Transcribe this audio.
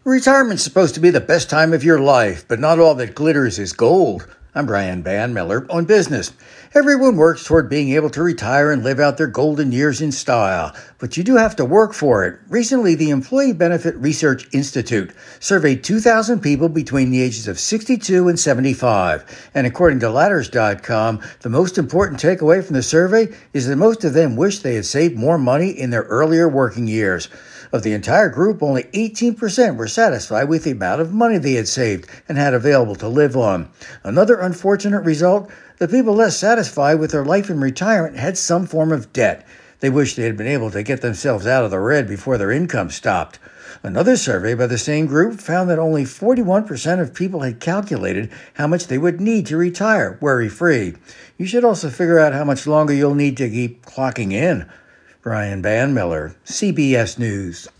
Retirement's supposed to be the best time of your life, but not all that glitters is gold. I'm Brian Van Miller on Business. Everyone works toward being able to retire and live out their golden years in style, but you do have to work for it. Recently, the Employee Benefit Research Institute surveyed 2,000 people between the ages of 62 and 75, and according to Ladders.com, the most important takeaway from the survey is that most of them wish they had saved more money in their earlier working years. Of the entire group, only 18% were satisfied with the amount of money they had saved and had available to live on. Another unfortunate result, the people less satisfied with their life in retirement had some form of debt. They wished they had been able to get themselves out of the red before their income stopped. Another survey by the same group found that only 41% of people had calculated how much they would need to retire worry-free. You should also figure out how much longer you'll need to keep clocking in. Brian Van Miller, CBS News.